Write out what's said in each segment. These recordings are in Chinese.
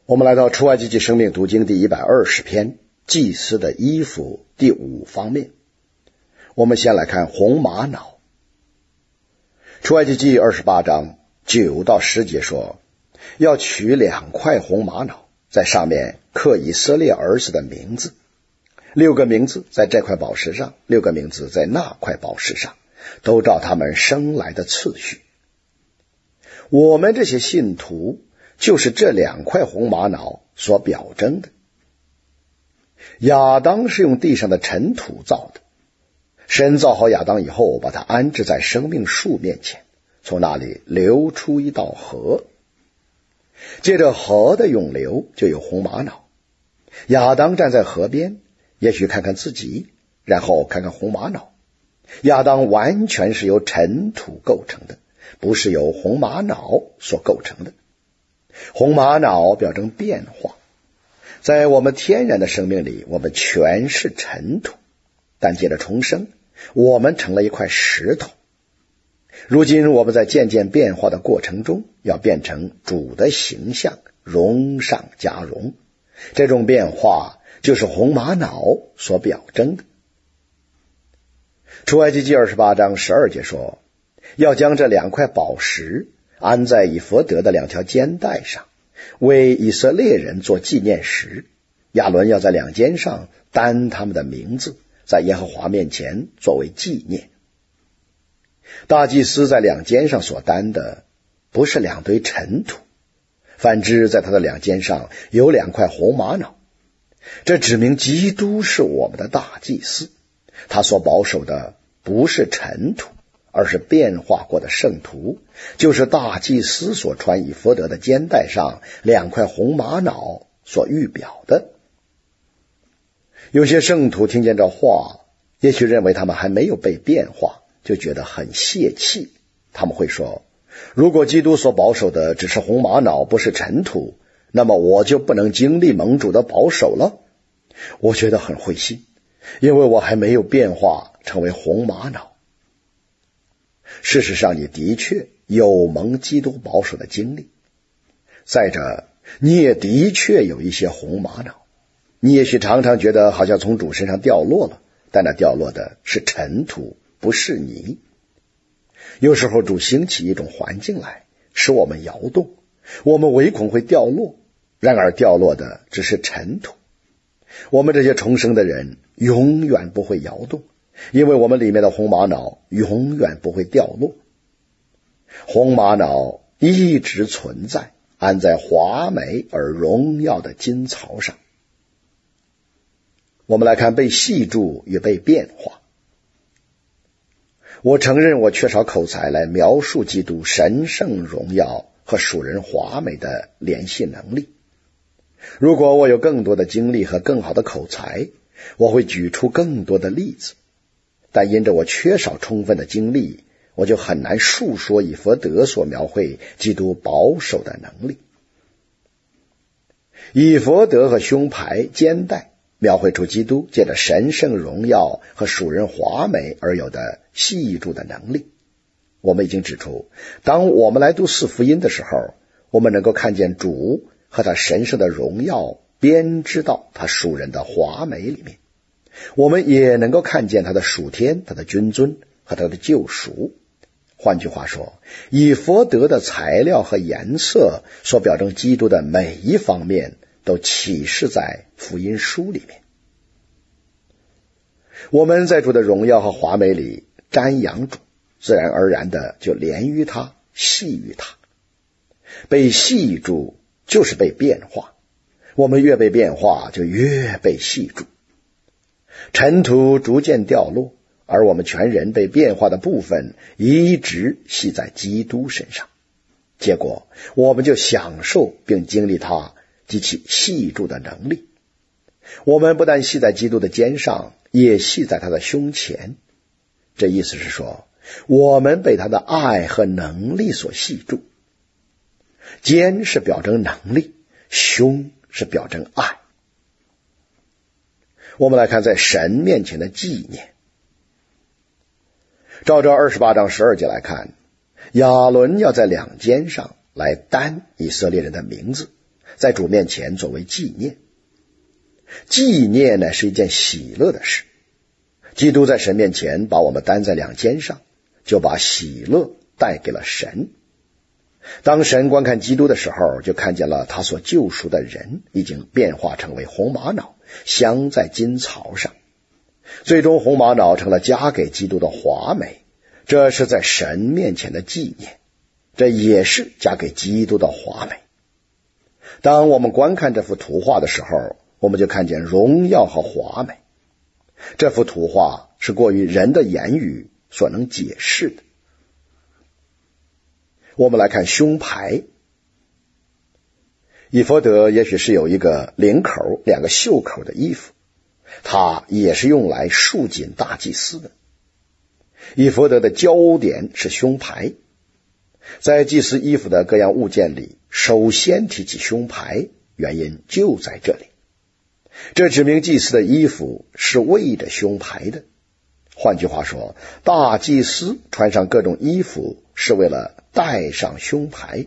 我们来到出埃及记生命读经第120篇，祭司的衣服第5方面。我们先来看红玛瑙。出埃及记28章9到10节说，要取2块红玛瑙，在上面刻以色列儿子的名字，6个名字在这块宝石上，6个名字在那块宝石上，都照他们生来的次序。我们这些信徒就是这2块红玛瑙所表征的。亚当是用地上的尘土造的，神造好亚当以后，把他安置在生命树面前，从那里流出一道河，借着河的涌流就有红玛瑙。亚当站在河边，也许看看自己，然后看看红玛瑙。亚当完全是由尘土构成的，不是由红玛瑙所构成的。红玛瑙表征变化，在我们天然的生命里，我们全是尘土，但借着重生，我们成了一块石头。如今我们在渐渐变化的过程中，要变成主的形象，荣上加荣。这种变化就是红玛瑙所表征的。出埃及记28章12节说，要将这2块宝石安在以弗得的2条肩带上，为以色列人做纪念石。亚伦要在2肩上担他们的名字，在耶和华面前作为纪念。大祭司在2肩上所担的不是2堆尘土，反之在他的2肩上有2块红玛瑙。这指明基督是我们的大祭司，他所保守的不是尘土，而是变化过的圣徒，就是大祭司所穿以弗得的肩带上2块红玛瑙所预表的。有些圣徒听见这话，也许认为他们还没有被变化，就觉得很泄气。他们会说，如果基督所保守的只是红玛瑙，不是尘土，那么我就不能经历蒙主的保守了。我觉得很灰心，因为我还没有变化成为红玛瑙。事实上，你的确有蒙基督保守的经历。再者，你也的确有一些红玛瑙。你也许常常觉得好像从主身上掉落了，但那掉落的是尘土，不是泥。有时候主兴起一种环境来，使我们摇动，我们唯恐会掉落，然而掉落的只是尘土。我们这些重生的人永远不会摇动，因为我们里面的红玛瑙永远不会掉落。红玛瑙一直存在，安在华美而荣耀的金槽上。我们来看被系住与被变化。我承认我缺少口才来描述基督神圣荣耀和属人华美的联系能力。如果我有更多的经历和更好的口才，我会举出更多的例子，但因着我缺少充分的经历，我就很难述说以弗得所描绘基督保守的能力。以弗得和胸牌、肩带描绘出基督借着神圣荣耀和属人华美而有的系住的能力。我们已经指出，当我们来读4福音的时候，我们能够看见主和他神圣的荣耀编织到他属人的华美里面。我们也能够看见他的属天、他的君尊和他的救赎。换句话说，以弗得的材料和颜色所表征基督的每一方面都启示在福音书里面。我们在主的荣耀和华美里瞻仰主，自然而然的就连于他，系于他。被系住就是被变化，我们越被变化，就越被系住。尘土逐渐掉落，而我们全人被变化的部分一直系在基督身上，结果我们就享受并经历他及其系住的能力。我们不但系在基督的肩上，也系在他的胸前。这意思是说，我们被他的爱和能力所系住。肩是表征能力，胸是表征爱。我们来看在神面前的纪念。照着28章12节来看，亚伦要在2肩上来担以色列人的名字， 在主面前作为纪念。纪念呢是一件喜乐的事，基督在神面前把我们担在两肩上，就把喜乐带给了神。当神观看基督的时候，就看见了他所救赎的人已经变化成为红玛瑙，镶在金槽上。最终红玛瑙成了加给基督的华美，这是在神面前的纪念，这也是加给基督的华美。当我们观看这幅图画的时候，我们就看见荣耀和华美。这幅图画是过于人的言语所能解释的。我们来看胸牌。以弗得也许是有一个领口、两个袖口的衣服，它也是用来束紧大祭司的。以弗得的焦点是胸牌。在祭司衣服的各样物件里，首先提起胸牌，原因就在这里。这指明祭司的衣服是为着胸牌的。换句话说，大祭司穿上各种衣服是为了带上胸牌。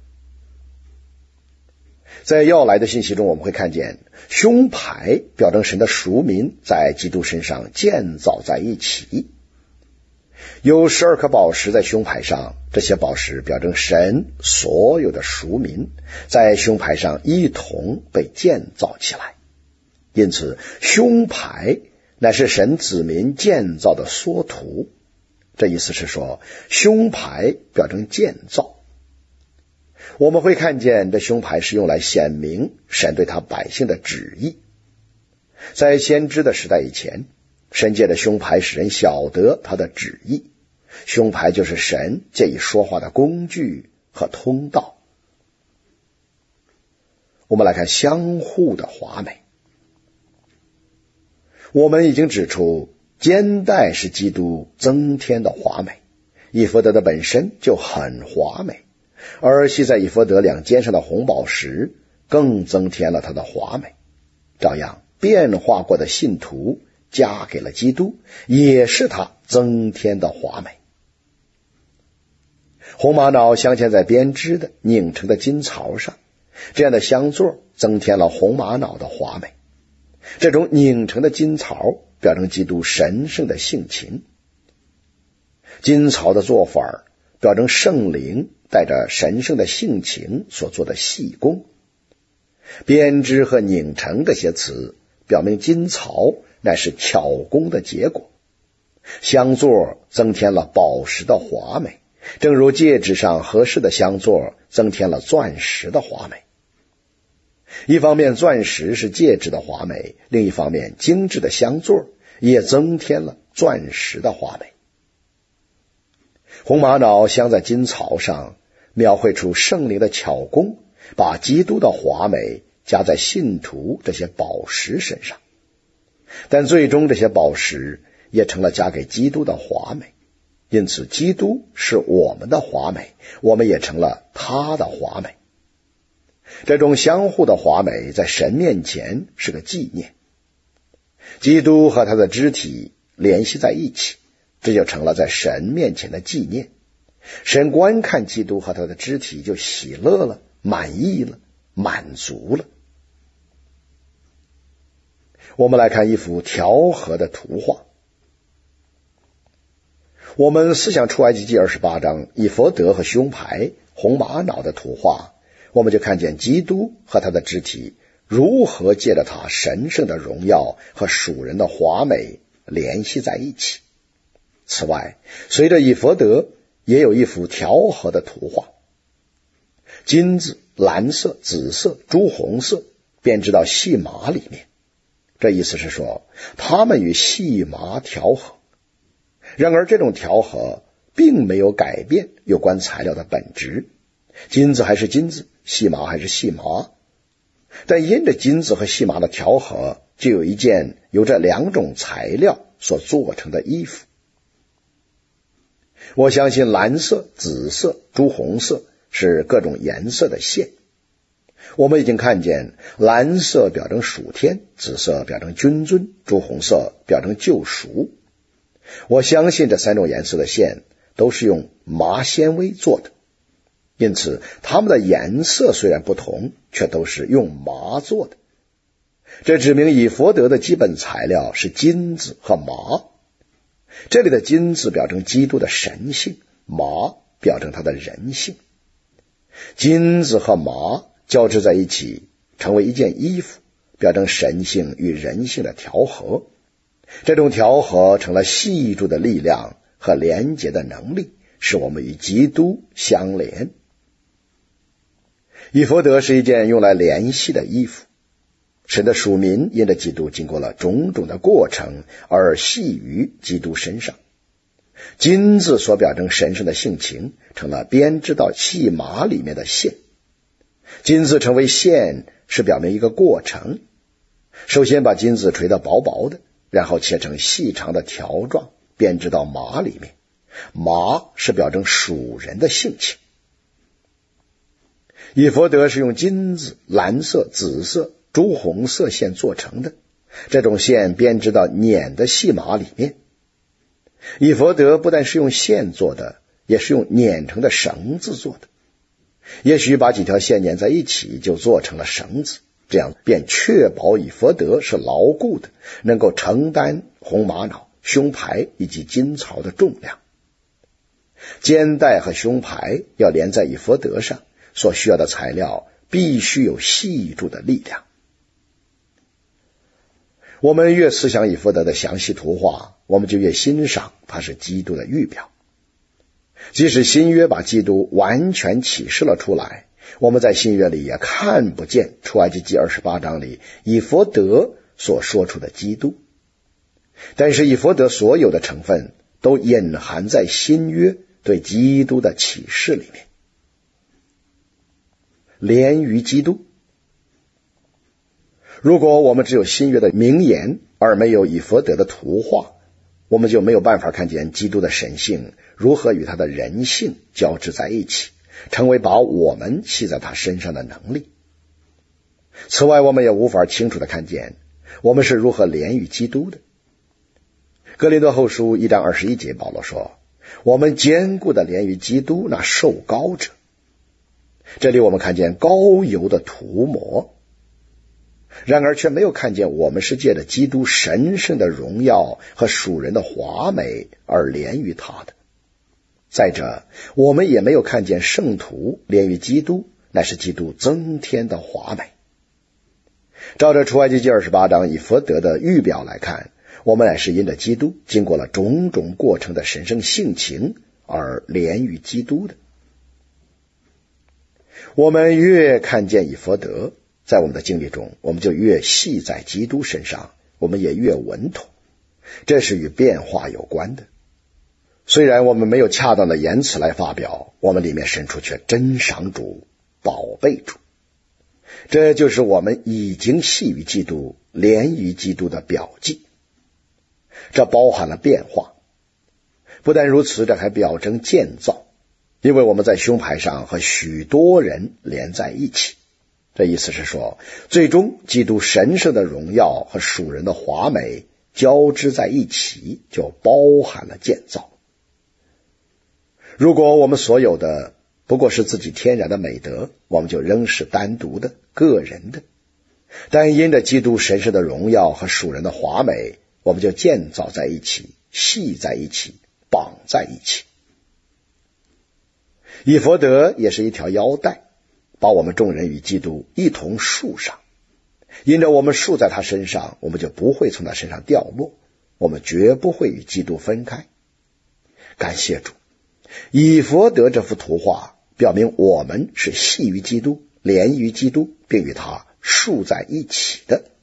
在要来的信息中，我们会看见胸牌表征神的赎民在基督身上建造在一起。有12颗宝石在胸牌上，这些宝石表征神所有的赎民在胸牌上一同被建造起来。因此胸牌乃是神子民建造的缩图。这意思是说，胸牌表征建造。我们会看见这胸牌是用来显明神对他百姓的旨意。在先知的时代以前，神借着胸牌使人晓得他的旨意。胸牌就是神借以说话的工具和通道。我们来看相互的华美。我们已经指出，肩带是基督增添的华美，以弗得的本身就很华美，而系在以弗得两肩上的红宝石更增添了它的华美。照样，变化过的信徒加给了基督，也是他增添的华美。红玛瑙镶嵌在编织的拧成的金槽上，这样的镶座增添了红玛瑙的华美。这种拧成的金槽表征基督神圣的性情。金槽的做法表征圣灵带着神圣的性情所做的细工。编织和拧成这些词表明金槽乃是巧工的结果。镶座增添了宝石的华美，正如戒指上合适的镶座增添了钻石的华美。一方面钻石是戒指的华美，另一方面精致的镶座也增添了钻石的华美。红玛瑙镶在金槽上，描绘出圣灵的巧工，把基督的华美加在信徒这些宝石身上。但最终这些宝石也成了加给基督的华美，因此基督是我们的华美，我们也成了他的华美。这种相互的华美在神面前是个纪念。基督和他的肢体联系在一起，这就成了在神面前的纪念。神观看基督和他的肢体就喜乐了，满意了，满足了。我们来看一幅调和的图画。我们思想出埃及记28章以弗得和胸牌、红玛瑙的图画，我们就看见基督和他的肢体如何借着他神圣的荣耀和属人的华美联系在一起。此外，随着以弗得也有一幅调和的图画。金子、蓝色、紫色、朱红色编织到细麻里面，这意思是说它们与细麻调和。然而这种调和并没有改变有关材料的本质，金子还是金子，细麻还是细麻。但因着金子和细麻的调和，就有一件由这两种材料所做成的衣服。我相信蓝色、紫色、朱红色是各种颜色的线。我们已经看见蓝色表征属天，紫色表征君尊，朱红色表征救赎。我相信这三种颜色的线都是用麻纤维做的。 因此它们的颜色虽然不同，却都是用麻做的。这指明以弗德的基本材料是金子和麻。这里的金子表征基督的神性，麻表征他的人性。金子和麻交织在一起，成为一件衣服，表征神性与人性的调和。这种调和成了系住的力量和连结的能力，使我们与基督相连。以弗德是一件用来联系的衣服，神的属民因着基督经过了种种的过程而系于基督身上。金子所表征神圣的性情，成了编织到细麻里面的线。金子成为线是表明一个过程，首先把金子锤得薄薄的，然后切成细长的条状，编织到麻里面。麻是表征属人的性情。以弗德是用金子、蓝色、紫色、朱红色线做成的，这种线编织到捻的细麻里面。以弗德不但是用线做的，也是用捻成的绳子做的。也许把几条线粘在一起就做成了绳子，这样便确保以弗德是牢固的，能够承担红玛瑙、胸牌以及金槽的重量。肩带和胸牌要连在以弗德上，所需要的材料必须有系住的力量。我们越思想以弗德的详细图画，我们就越欣赏它是基督的预表。即使新约把基督完全启示了出来，我们在新约里也看不见出埃及记28章里以弗德所说出的基督。但是以弗德所有的成分都隐含在新约对基督的启示里面。连于基督。如果我们只有新约的名言而没有以弗德的图画，我们就没有办法看见基督的神性如何与他的人性交织在一起，成为把我们系在他身上的能力。此外，我们也无法清楚地看见我们是如何连于基督的。哥林多后书1章21节，保罗说，我们坚固地连于基督那受膏者。这里我们看见膏油的涂抹，然而却没有看见我们是借着基督神圣的荣耀和属人的华美而连于他的。再者，我们也没有看见圣徒连于基督，乃是基督增添的华美。照着出埃及记28章以弗德的预表来看，我们乃是因着基督经过了种种过程的神圣性情而连于基督的。我们越看见以弗德，在我们的经历中，我们就越系在基督身上，我们也越稳妥。这是与变化有关的。虽然我们没有恰当的言辞来发表，我们里面深处却珍赏主、宝贝主。这就是我们已经系于基督、连于基督的表记。这包含了变化。不但如此，这还表征建造，因为我们在胸牌上和许多人连在一起。这意思是说，最终基督神圣的荣耀和属人的华美交织在一起，就包含了建造。如果我们所有的不过是自己天然的美德，我们就仍是单独的、个人的。但因着基督神圣的荣耀和属人的华美，我们就建造在一起，系在一起，绑在一起。以弗德也是一条腰带，把我们众人与基督一同束上。因着我们束在他身上，我们就不会从他身上掉落，我们绝不会与基督分开。感谢主，以弗德这幅图画表明我们是系于基督、连于基督，并与他束在一起的。